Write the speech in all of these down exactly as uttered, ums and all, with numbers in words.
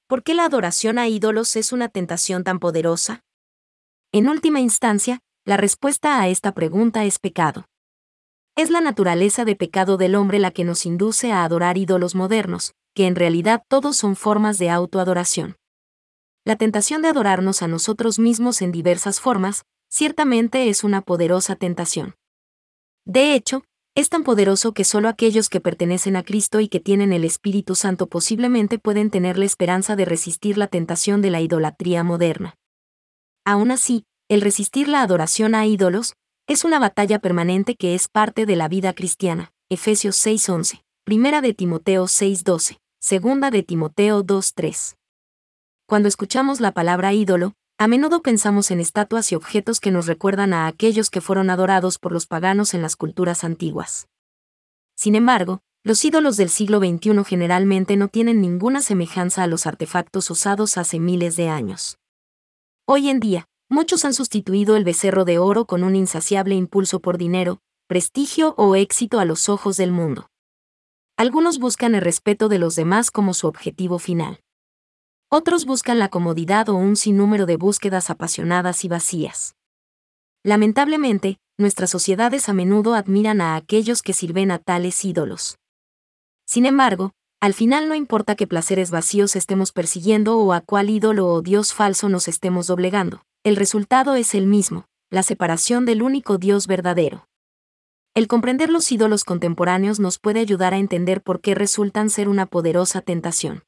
¿Por qué la adoración a ídolos es una tentación tan poderosa? En última instancia, la respuesta a esta pregunta es pecado. Es la naturaleza de pecado del hombre la que nos induce a adorar ídolos modernos, que en realidad todos son formas de autoadoración. La tentación de adorarnos a nosotros mismos en diversas formas, ciertamente es una poderosa tentación. De hecho, es tan poderoso que solo aquellos que pertenecen a Cristo y que tienen el Espíritu Santo posiblemente pueden tener la esperanza de resistir la tentación de la idolatría moderna. Aún así, el resistir la adoración a ídolos es una batalla permanente que es parte de la vida cristiana. Efesios seis once, Primera de Timoteo seis doce, Segunda de Timoteo dos tres. Cuando escuchamos la palabra ídolo, a menudo pensamos en estatuas y objetos que nos recuerdan a aquellos que fueron adorados por los paganos en las culturas antiguas. Sin embargo, los ídolos del siglo veintiuno generalmente no tienen ninguna semejanza a los artefactos usados hace miles de años. Hoy en día, muchos han sustituido el becerro de oro con un insaciable impulso por dinero, prestigio o éxito a los ojos del mundo. Algunos buscan el respeto de los demás como su objetivo final. Otros buscan la comodidad o un sinnúmero de búsquedas apasionadas y vacías. Lamentablemente, nuestras sociedades a menudo admiran a aquellos que sirven a tales ídolos. Sin embargo, al final no importa qué placeres vacíos estemos persiguiendo o a cuál ídolo o dios falso nos estemos doblegando, el resultado es el mismo, la separación del único Dios verdadero. El comprender los ídolos contemporáneos nos puede ayudar a entender por qué resultan ser una poderosa tentación.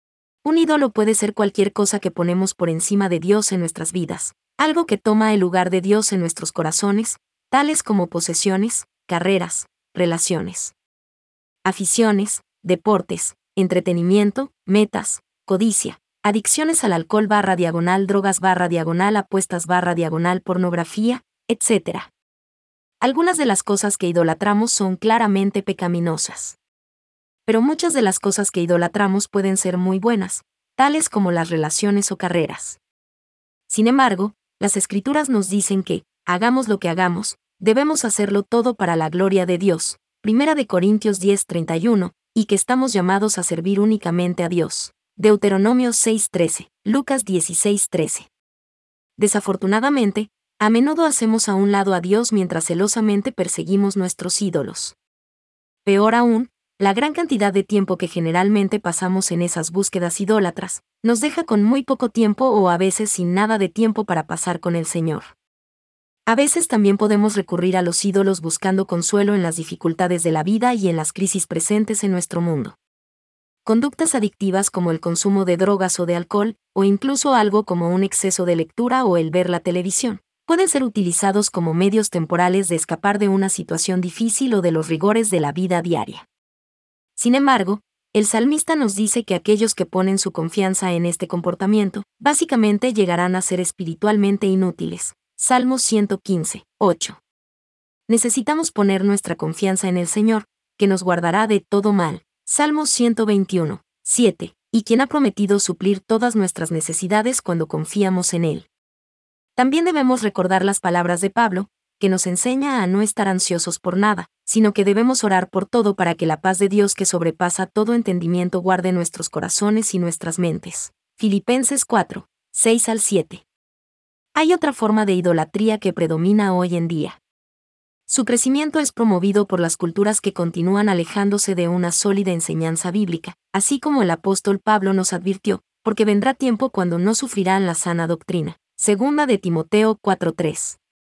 Un ídolo puede ser cualquier cosa que ponemos por encima de Dios en nuestras vidas, algo que toma el lugar de Dios en nuestros corazones, tales como posesiones, carreras, relaciones, aficiones, deportes, entretenimiento, metas, codicia, adicciones al alcohol barra diagonal drogas barra diagonal apuestas barra diagonal pornografía, etcétera. Algunas de las cosas que idolatramos son claramente pecaminosas. Pero muchas de las cosas que idolatramos pueden ser muy buenas, tales como las relaciones o carreras. Sin embargo, las Escrituras nos dicen que, hagamos lo que hagamos, debemos hacerlo todo para la gloria de Dios, Primera de Corintios diez treinta y uno, y que estamos llamados a servir únicamente a Dios, Deuteronomio seis trece, Lucas dieciséis trece. Desafortunadamente, a menudo hacemos a un lado a Dios mientras celosamente perseguimos nuestros ídolos. Peor aún, la gran cantidad de tiempo que generalmente pasamos en esas búsquedas idólatras, nos deja con muy poco tiempo o a veces sin nada de tiempo para pasar con el Señor. A veces también podemos recurrir a los ídolos buscando consuelo en las dificultades de la vida y en las crisis presentes en nuestro mundo. Conductas adictivas como el consumo de drogas o de alcohol, o incluso algo como un exceso de lectura o el ver la televisión, pueden ser utilizados como medios temporales de escapar de una situación difícil o de los rigores de la vida diaria. Sin embargo, el salmista nos dice que aquellos que ponen su confianza en este comportamiento, básicamente llegarán a ser espiritualmente inútiles. Salmo ciento quince, ocho. Necesitamos poner nuestra confianza en el Señor, que nos guardará de todo mal. Salmo ciento veintiuno, siete, y quien ha prometido suplir todas nuestras necesidades cuando confiamos en Él. También debemos recordar las palabras de Pablo, que nos enseña a no estar ansiosos por nada, sino que debemos orar por todo para que la paz de Dios que sobrepasa todo entendimiento guarde nuestros corazones y nuestras mentes. Filipenses cuatro, seis al siete. Hay otra forma de idolatría que predomina hoy en día. Su crecimiento es promovido por las culturas que continúan alejándose de una sólida enseñanza bíblica, así como el apóstol Pablo nos advirtió, porque vendrá tiempo cuando no sufrirán la sana doctrina. Segunda de Timoteo cuatro tres.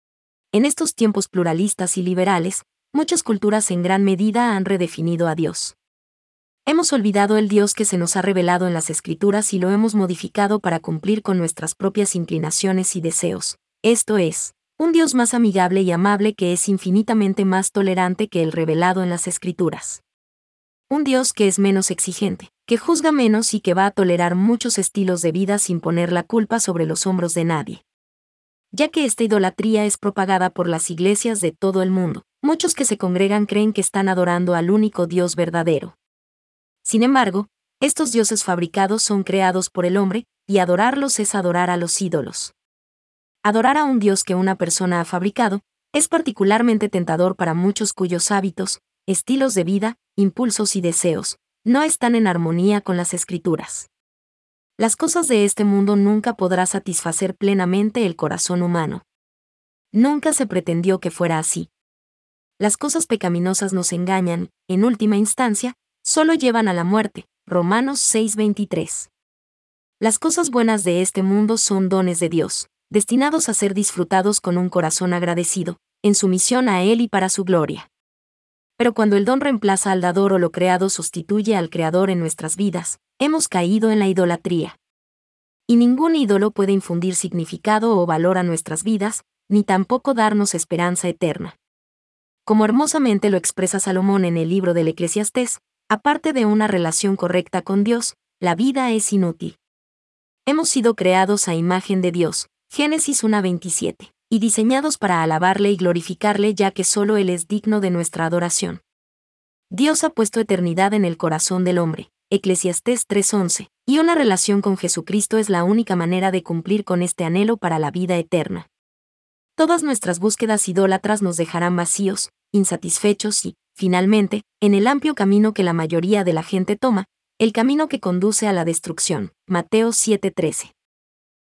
En estos tiempos pluralistas y liberales, muchas culturas en gran medida han redefinido a Dios. Hemos olvidado el Dios que se nos ha revelado en las Escrituras y lo hemos modificado para cumplir con nuestras propias inclinaciones y deseos, esto es, un Dios más amigable y amable que es infinitamente más tolerante que el revelado en las Escrituras. Un Dios que es menos exigente, que juzga menos y que va a tolerar muchos estilos de vida sin poner la culpa sobre los hombros de nadie. Ya que esta idolatría es propagada por las iglesias de todo el mundo, muchos que se congregan creen que están adorando al único Dios verdadero. Sin embargo, estos dioses fabricados son creados por el hombre, y adorarlos es adorar a los ídolos. Adorar a un Dios que una persona ha fabricado, es particularmente tentador para muchos cuyos hábitos, estilos de vida, impulsos y deseos, no están en armonía con las Escrituras. Las cosas de este mundo nunca podrá satisfacer plenamente el corazón humano. Nunca se pretendió que fuera así. Las cosas pecaminosas nos engañan, en última instancia, solo llevan a la muerte. Romanos seis veintitrés. Las cosas buenas de este mundo son dones de Dios, destinados a ser disfrutados con un corazón agradecido, en sumisión a Él y para su gloria. Pero cuando el don reemplaza al dador o lo creado sustituye al creador en nuestras vidas, hemos caído en la idolatría. Y ningún ídolo puede infundir significado o valor a nuestras vidas, ni tampoco darnos esperanza eterna. Como hermosamente lo expresa Salomón en el libro del Eclesiastés, aparte de una relación correcta con Dios, la vida es inútil. Hemos sido creados a imagen de Dios, Génesis uno veintisiete, y diseñados para alabarle y glorificarle ya que solo Él es digno de nuestra adoración. Dios ha puesto eternidad en el corazón del hombre, Eclesiastés tres once, y una relación con Jesucristo es la única manera de cumplir con este anhelo para la vida eterna. Todas nuestras búsquedas idólatras nos dejarán vacíos, insatisfechos y, finalmente, en el amplio camino que la mayoría de la gente toma, el camino que conduce a la destrucción. Mateo siete trece.